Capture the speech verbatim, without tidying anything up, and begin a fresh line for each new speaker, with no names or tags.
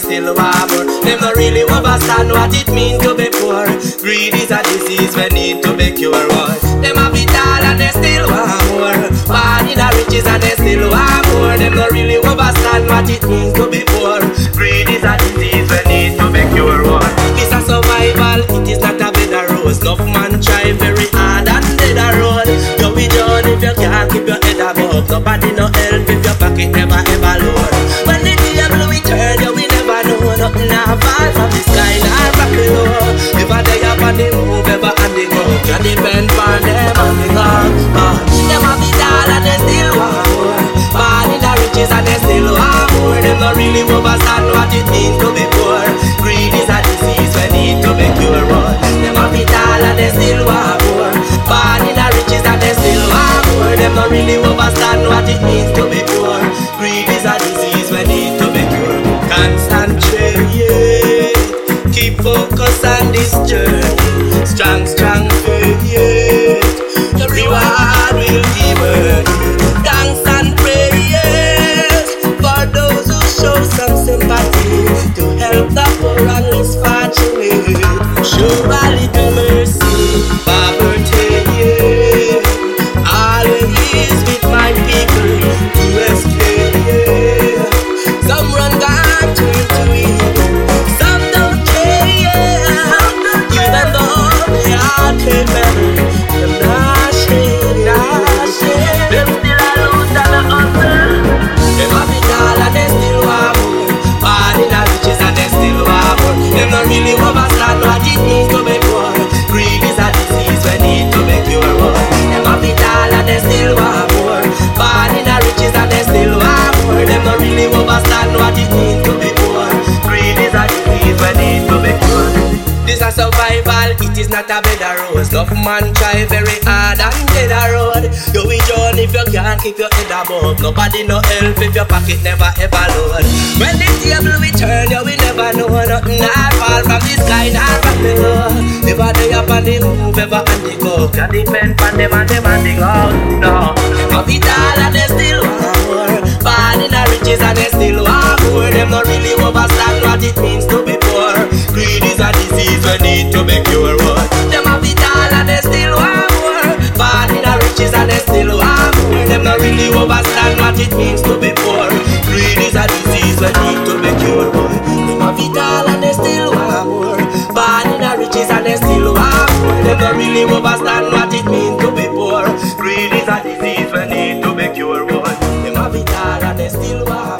still want more. Them not really understand what it means to be poor. Greed is a disease we need to be cured. Them have it all and they still want more. Born in the riches and they still want more. Them not really understand what it means to be poor. Greed is a disease we need to be cured. It's a survival, it is not a bed of rose. Enough man try very hard and dead a road. You be done if you can't keep your head above. Nobody no help if your pocket never ever load. When the devil we turn, you we never know. Nothing a fall from the sky, not rock below. If a day up on the move, ever on the go, can depend on them on the go. uh, Them have it all and they still want more. Born in the riches and they still want more. Them not really understand what it means to be poor. Greed is a disease we need to be cured. Them have it all and they still want more. Born in the riches and they still want more. Them not really understand what it means to be poor. Greed is a disease we need to be cured. Concentrate, yeah. Keep focus on this journey. Strong, strong faith, yeah. The reward will be worth. Thanks and prayers for those who show some sympathy to help the poor and less fortunate. Show a little mercy, poverty, yeah. Always with my people to escape, yeah. Some run God to to evil, some don't care, yeah. Even though they are capable, them not shame, not shame. Them still a lose and a hustle. Them have it all and they still want more. Born in the riches and they still want more. Them not really understand what it means to be poor. Greed is a disease we need to be cured. Them have it all and they still want more. Born in the riches and they still want more. Them not really understand what it means to be poor. Greed is a disease we need to be cured. This a survival, it is not a bed of rose. Enough man try very hard and dead a road. You will drown if you can't keep your head above. Nobody no help if your pocket never ever load. When the table we turn, you will never know. Nothing not fall from the sky, not from below. Never day up on the move, ever on the go. Can depend on them and them and the out. No, have it all and they still want more. Born in the riches and they still want more. Them not really understand what it means to be poor. Greed is a disease we need to be cured. Them have it all and they still want more. Born in the riches and they still want more. Them not really understand what it means to be poor. Greed is a disease we need to be cured. Them have it all and they still want more. Born in the riches and they still want more. Them not really understand what it means to be poor. Greed is a disease we need to be cured. Them have it all and they still want more.